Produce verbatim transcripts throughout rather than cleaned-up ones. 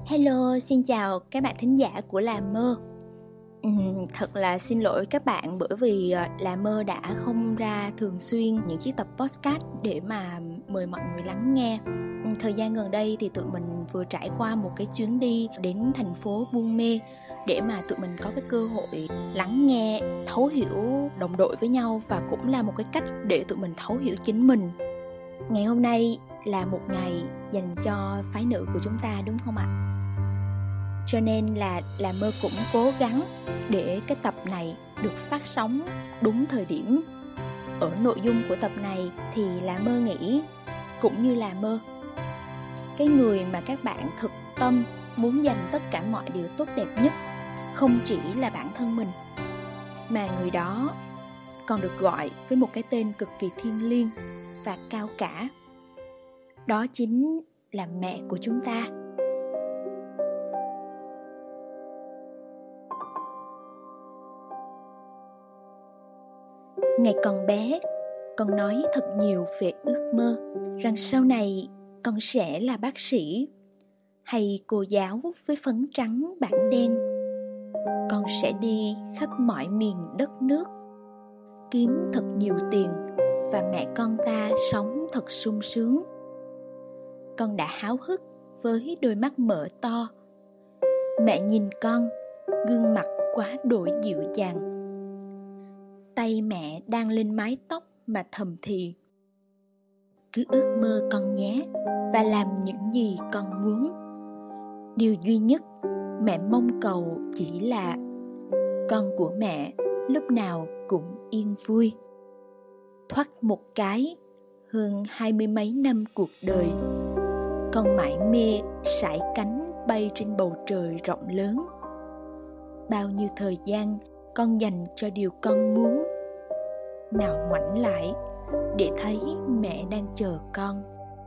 Hello, xin chào các bạn thính giả của Là Mơ. uhm, Thật là xin lỗi các bạn bởi vì Là Mơ đã không ra thường xuyên những chiếc tập podcast để mà mời mọi người lắng nghe. uhm, Thời gian gần đây thì tụi mình vừa trải qua một cái chuyến đi đến thành phố Buôn Mê để mà tụi mình có cái cơ hội lắng nghe, thấu hiểu đồng đội với nhau, và cũng là một cái cách để tụi mình thấu hiểu chính mình. Ngày hôm nay là một ngày dành cho phái nữ của chúng ta, đúng không ạ? Cho nên là Là Mơ cũng cố gắng để cái tập này được phát sóng đúng thời điểm. Ở nội dung của tập này thì Là Mơ nghĩ, cũng như Là Mơ, cái người mà các bạn thực tâm muốn dành tất cả mọi điều tốt đẹp nhất không chỉ là bản thân mình, mà người đó còn được gọi với một cái tên cực kỳ thiêng liêng và cao cả. Đó chính là mẹ của chúng ta. Ngày còn bé, con nói thật nhiều về ước mơ rằng sau này con sẽ là bác sĩ hay cô giáo với phấn trắng bảng đen. Con sẽ đi khắp mọi miền đất nước, kiếm thật nhiều tiền và mẹ con ta sống thật sung sướng. Con đã háo hức với đôi mắt mở to. Mẹ nhìn con, gương mặt quá đổi dịu dàng. Tay mẹ đang lên mái tóc mà thầm thì: cứ ước mơ con nhé, và làm những gì con muốn. Điều duy nhất mẹ mong cầu chỉ là con của mẹ lúc nào cũng yên vui. Thoắt một cái, hơn hai mươi mấy năm cuộc đời, con mải mê sải cánh bay trên bầu trời rộng lớn. Bao nhiêu thời gian con dành cho điều con muốn, nào ngoảnh lại để thấy mẹ đang chờ con.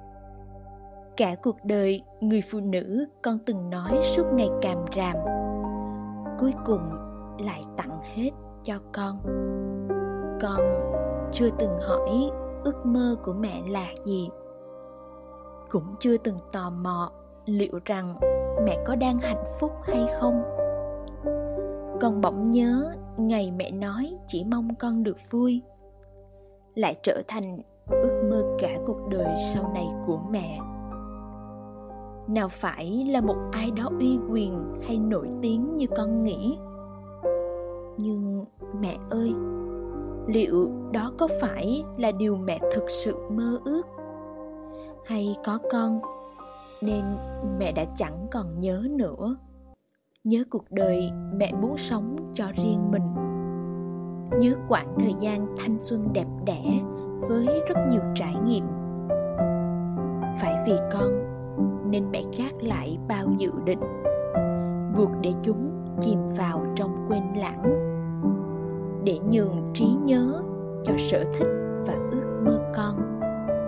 Cả cuộc đời người phụ nữ con từng nói suốt ngày càm ràm, cuối cùng lại tặng hết cho con. Con chưa từng hỏi ước mơ của mẹ là gì, cũng chưa từng tò mò liệu rằng mẹ có đang hạnh phúc hay không. Con bỗng nhớ ngày mẹ nói chỉ mong con được vui, lại trở thành ước mơ cả cuộc đời sau này của mẹ. Nào phải là một ai đó uy quyền hay nổi tiếng như con nghĩ. Nhưng mẹ ơi, liệu đó có phải là điều mẹ thực sự mơ ước? Hay có con nên mẹ đã chẳng còn nhớ nữa? Nhớ cuộc đời mẹ muốn sống cho riêng mình, nhớ quãng thời gian thanh xuân đẹp đẽ với rất nhiều trải nghiệm. Phải vì con nên mẹ gác lại bao dự định, buộc để chúng chìm vào trong quên lãng, để nhường trí nhớ cho sở thích và ước mơ con.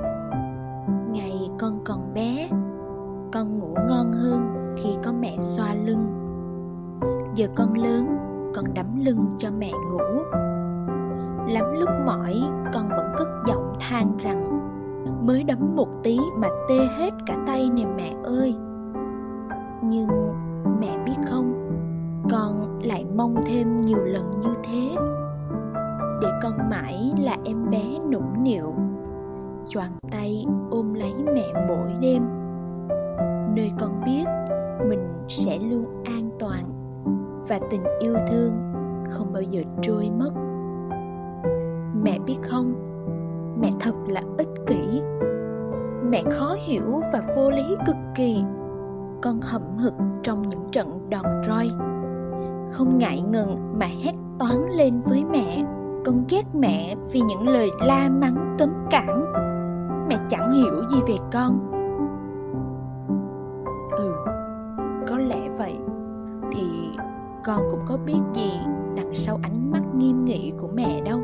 Ngày con còn bé, con ngủ ngon hơn khi có mẹ xoa lưng. Giờ con lớn, con đắm lưng cho mẹ ngủ. Lắm lúc mỏi, con vẫn cất giọng than rằng mới đấm một tí mà tê hết cả tay nè mẹ ơi. Nhưng mẹ biết không, con lại mong thêm nhiều lần như thế, để con mãi là em bé nũng nịu, choàng tay ôm lấy mẹ mỗi đêm, nơi con biết mình sẽ luôn an toàn và tình yêu thương không bao giờ trôi mất. Mẹ biết không, mẹ thật là ích kỷ. Mẹ khó hiểu và vô lý cực kỳ. Con hậm hực trong những trận đòn roi, không ngại ngần mà hét toáng lên với mẹ. Con ghét mẹ vì những lời la mắng cấm cản. Mẹ chẳng hiểu gì về con. Ừ, có lẽ vậy. Thì con cũng có biết gì đằng sau ánh mắt nghiêm nghị của mẹ đâu.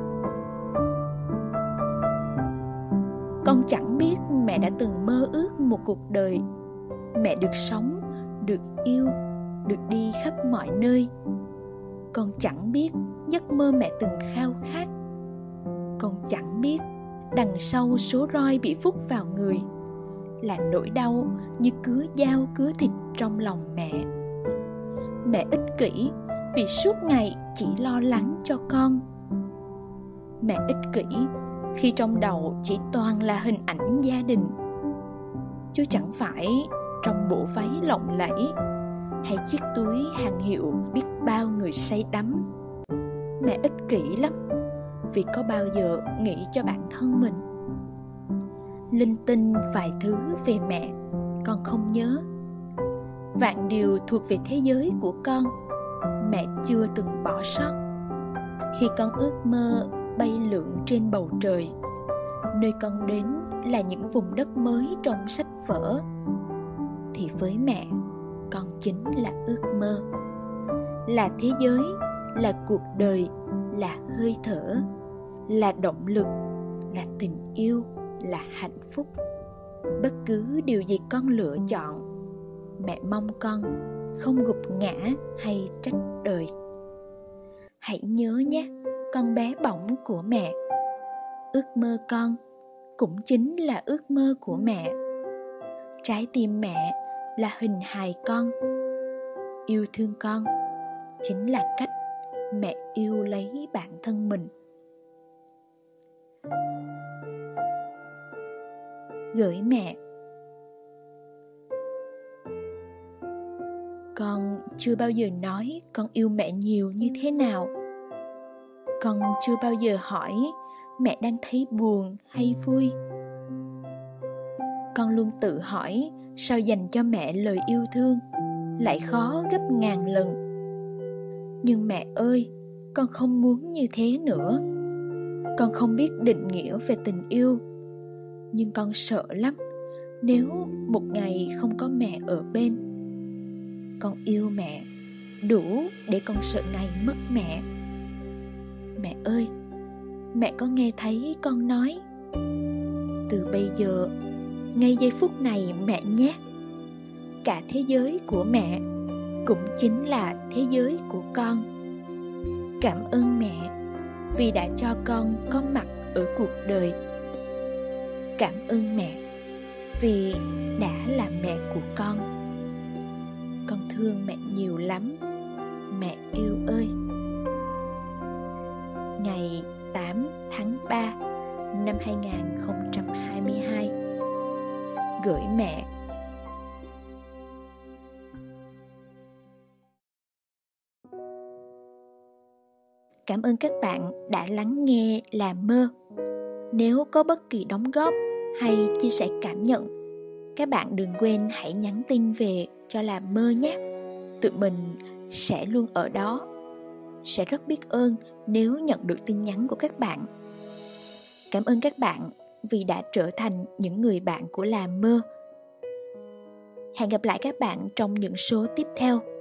Con chẳng biết mẹ đã từng mơ ước một cuộc đời mẹ được sống, được yêu, được đi khắp mọi nơi. Con chẳng biết giấc mơ mẹ từng khao khát. Con chẳng biết đằng sau số roi bị vút vào người là nỗi đau như cứa dao cứa thịt trong lòng mẹ. Mẹ ích kỷ vì suốt ngày chỉ lo lắng cho con. Mẹ ích kỷ khi trong đầu chỉ toàn là hình ảnh gia đình, chứ chẳng phải trong bộ váy lộng lẫy hay chiếc túi hàng hiệu biết bao người say đắm. Mẹ ích kỷ lắm vì có bao giờ nghĩ cho bản thân mình. Linh tinh vài thứ về mẹ con không nhớ. Vạn điều thuộc về thế giới của con mẹ chưa từng bỏ sót. Khi con ước mơ bay lượn trên bầu trời, nơi con đến là những vùng đất mới trong sách vở, thì với mẹ, con chính là ước mơ, là thế giới, là cuộc đời, là hơi thở, là động lực, là tình yêu, là hạnh phúc. Bất cứ điều gì con lựa chọn, mẹ mong con không gục ngã hay trách đời. Hãy nhớ nhé, con bé bỏng của mẹ. Ước mơ con cũng chính là ước mơ của mẹ. Trái tim mẹ là hình hài con. Yêu thương con chính là cách mẹ yêu lấy bản thân mình. Gửi mẹ. Con chưa bao giờ nói con yêu mẹ nhiều như thế nào. Con chưa bao giờ hỏi mẹ đang thấy buồn hay vui. Con luôn tự hỏi sao dành cho mẹ lời yêu thương lại khó gấp ngàn lần. Nhưng mẹ ơi, con không muốn như thế nữa. Con không biết định nghĩa về tình yêu, nhưng con sợ lắm nếu một ngày không có mẹ ở bên. Con yêu mẹ đủ để con sợ ngày mất mẹ. Mẹ ơi, mẹ có nghe thấy con nói? Từ bây giờ, ngay giây phút này mẹ nhé, cả thế giới của mẹ cũng chính là thế giới của con. Cảm ơn mẹ vì đã cho con có mặt ở cuộc đời. Cảm ơn mẹ vì đã là mẹ của con. Con thương mẹ nhiều lắm, mẹ yêu ơi. Ngày tám tháng ba năm hai nghìn không trăm hai mươi hai. Gửi mẹ. Cảm ơn các bạn đã lắng nghe Là Mơ. Nếu có bất kỳ đóng góp hay chia sẻ cảm nhận, các bạn đừng quên hãy nhắn tin về cho Là Mơ nhé. Tụi mình sẽ luôn ở đó. Sẽ rất biết ơn nếu nhận được tin nhắn của các bạn. Cảm ơn các bạn vì đã trở thành những người bạn của Là Mơ. Hẹn gặp lại các bạn trong những số tiếp theo.